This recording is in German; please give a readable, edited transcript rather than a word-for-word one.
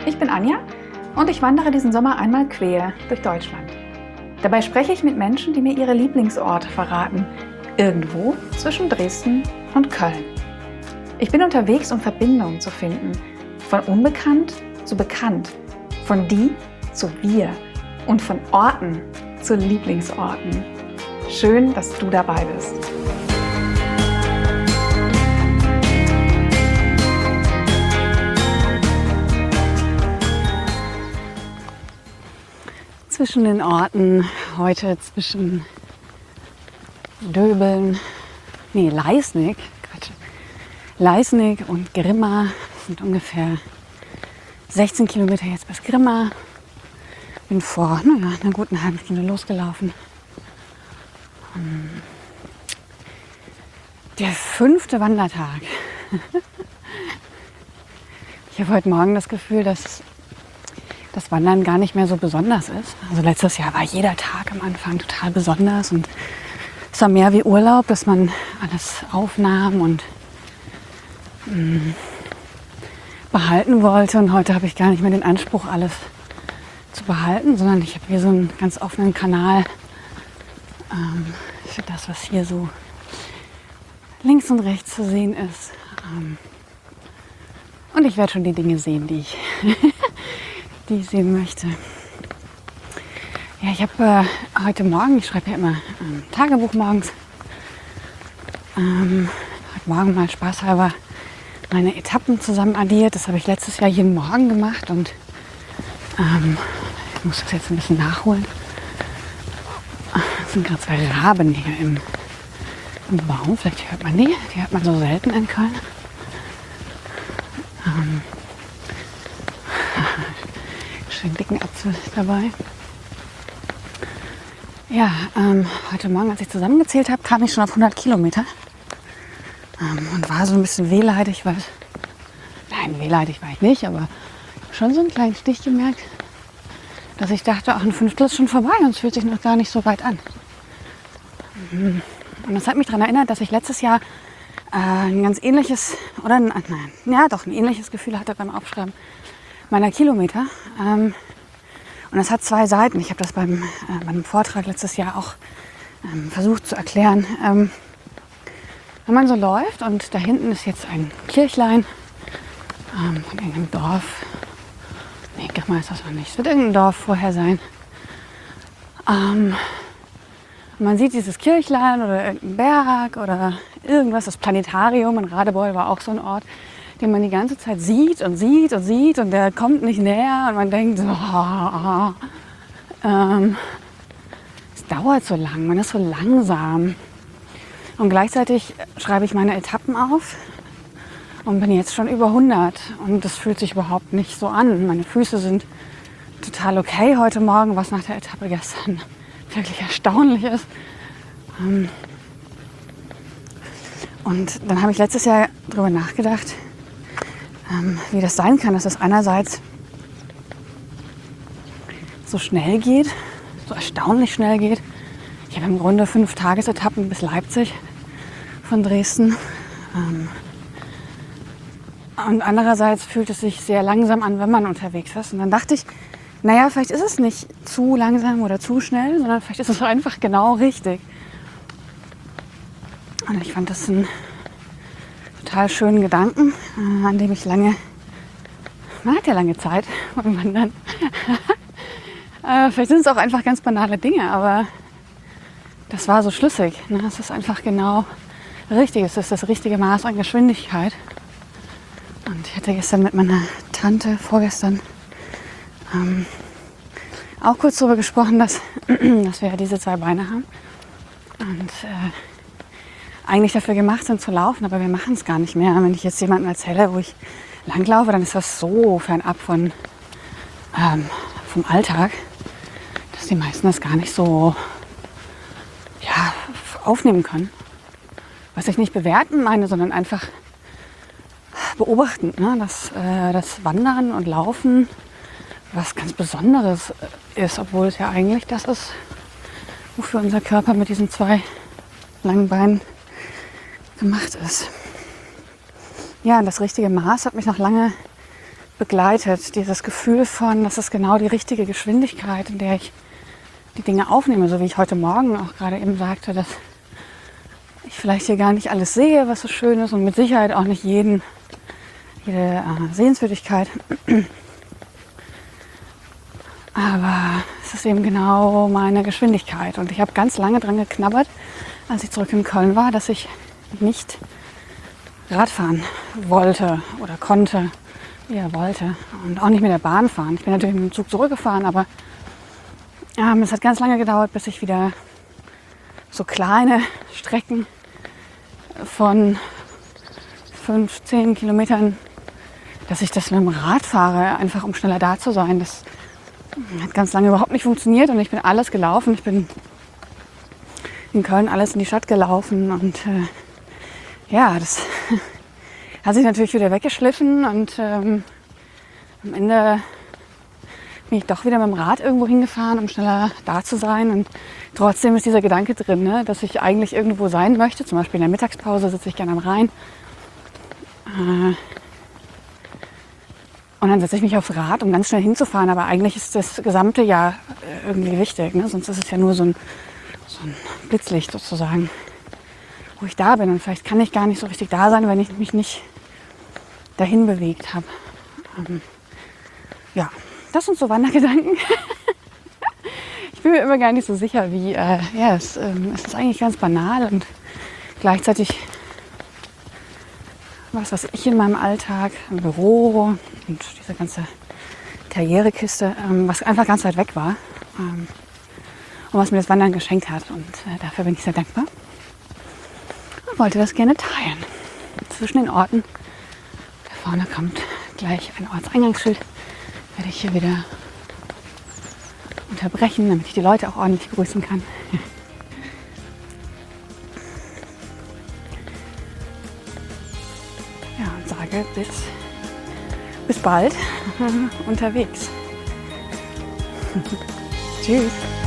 Ich bin Anja und ich wandere diesen Sommer einmal quer durch Deutschland. Dabei spreche ich mit Menschen, die mir ihre Lieblingsorte verraten, irgendwo zwischen Dresden und Köln. Ich bin unterwegs, um Verbindungen zu finden, von unbekannt zu bekannt, von die zu wir und von Orten zu Lieblingsorten. Schön, dass du dabei bist. Zwischen den Orten, heute zwischen Leisnig und Grimma. Das sind ungefähr 16 Kilometer jetzt bis Grimma. Bin vor einer guten halben Stunde losgelaufen. Der 5. Wandertag. Ich habe heute Morgen das Gefühl, dass das Wandern gar nicht mehr so besonders ist. Also letztes Jahr war jeder Tag am Anfang total besonders und es war mehr wie Urlaub, dass man alles aufnahm und behalten wollte. Und heute habe ich gar nicht mehr den Anspruch, alles zu behalten, sondern ich habe hier so einen ganz offenen Kanal für das, was hier so links und rechts zu sehen ist. Und ich werde schon die Dinge sehen, die ich sehen möchte. Ja, ich habe heute Morgen, ich schreibe ja immer Tagebuch morgens, heute Morgen mal spaßhalber meine Etappen zusammen addiert. Das habe ich letztes Jahr jeden Morgen gemacht und ich muss das jetzt ein bisschen nachholen. Es sind gerade 2 Raben hier im Baum. Vielleicht hört man die hört man so selten in Köln. Schön dicken Apfel dabei. Ja, heute Morgen, als ich zusammengezählt habe, kam ich schon auf 100 Kilometer. Und war so ein bisschen wehleidig, wehleidig war ich nicht, aber schon so einen kleinen Stich gemerkt, dass ich dachte, ach, ein Fünftel ist schon vorbei und es fühlt sich noch gar nicht so weit an. Und das hat mich daran erinnert, dass ich letztes Jahr ein ganz ähnliches, ein ähnliches Gefühl hatte beim Aufschreiben meiner Kilometer. Und das hat 2 Seiten. Ich habe das beim Vortrag letztes Jahr auch versucht zu erklären. Wenn man so läuft und da hinten ist jetzt ein Kirchlein von irgendeinem Dorf. Nee, Grimma ist das noch nicht. Es wird irgendein Dorf vorher sein. Man sieht dieses Kirchlein oder irgendeinen Berg oder irgendwas. Das Planetarium in Radebeul war auch so ein Ort, den man die ganze Zeit sieht und sieht und sieht und der kommt nicht näher und man denkt, es dauert so lang, man ist so langsam. Und gleichzeitig schreibe ich meine Etappen auf und bin jetzt schon über 100 und das fühlt sich überhaupt nicht so an. Meine Füße sind total okay heute Morgen, was nach der Etappe gestern wirklich erstaunlich ist. Und dann habe ich letztes Jahr darüber nachgedacht, wie das sein kann, dass es einerseits so schnell geht, so erstaunlich schnell geht. Ich habe im Grunde 5 Tagesetappen bis Leipzig von Dresden. Und andererseits fühlt es sich sehr langsam an, wenn man unterwegs ist. Und dann dachte ich, vielleicht ist es nicht zu langsam oder zu schnell, sondern vielleicht ist es einfach genau richtig. Und ich fand das einen total schönen Gedanken, an dem ich man hat ja lange Zeit beim Wandern. Vielleicht sind es auch einfach ganz banale Dinge, aber das war so schlüssig. Ne? Es ist einfach genau richtig. Es ist das richtige Maß an Geschwindigkeit. Und ich hatte gestern mit meiner Tante, vorgestern, auch kurz darüber gesprochen, dass wir ja diese 2 Beine haben. Und eigentlich dafür gemacht sind zu laufen, aber wir machen es gar nicht mehr. Wenn ich jetzt jemandem erzähle, wo ich langlaufe, dann ist das so fernab vom Alltag, dass die meisten das gar nicht so aufnehmen können. Was ich nicht bewerten meine, sondern einfach beobachten, ne? Dass das Wandern und Laufen was ganz Besonderes ist, obwohl es ja eigentlich das ist, wofür unser Körper mit diesen 2 langen Beinen gemacht ist. Ja, das richtige Maß hat mich noch lange begleitet. Dieses Gefühl von, das ist genau die richtige Geschwindigkeit, in der ich die Dinge aufnehme. So wie ich heute Morgen auch gerade eben sagte, dass ich vielleicht hier gar nicht alles sehe, was so schön ist und mit Sicherheit auch nicht jede Sehenswürdigkeit. Aber es ist eben genau meine Geschwindigkeit. Und ich habe ganz lange dran geknabbert, als ich zurück in Köln war, dass ich nicht Radfahren wollte oder konnte, eher wollte. Und auch nicht mit der Bahn fahren. Ich bin natürlich mit dem Zug zurückgefahren, aber es hat ganz lange gedauert, bis ich wieder so kleine Strecken von 15 Kilometern, dass ich das mit dem Rad fahre, einfach um schneller da zu sein. Das hat ganz lange überhaupt nicht funktioniert und ich bin alles gelaufen. Ich bin in Köln alles in die Stadt gelaufen und das hat sich natürlich wieder weggeschliffen und am Ende bin ich doch wieder mit dem Rad irgendwo hingefahren, um schneller da zu sein. Und trotzdem ist dieser Gedanke drin, ne, dass ich eigentlich irgendwo sein möchte. Zum Beispiel in der Mittagspause sitze ich gerne am Rhein. Und dann setze ich mich aufs Rad, um ganz schnell hinzufahren. Aber eigentlich ist das gesamte Jahr irgendwie wichtig. Ne? Sonst ist es ja nur so ein Blitzlicht sozusagen, wo ich da bin. Und vielleicht kann ich gar nicht so richtig da sein, wenn ich mich nicht dahin bewegt habe. Das sind so Wandergedanken. Ich bin mir immer gar nicht so sicher, wie. Es ist eigentlich ganz banal und gleichzeitig was ich in meinem Alltag, im Büro und diese ganze Karrierekiste, was einfach ganz weit weg war und was mir das Wandern geschenkt hat. Und dafür bin ich sehr dankbar und wollte das gerne teilen. Zwischen den Orten, da vorne kommt gleich ein Ortseingangsschild, werde ich hier wieder unterbrechen, damit ich die Leute auch ordentlich begrüßen kann. Ja, und sage bis bald unterwegs. Tschüss.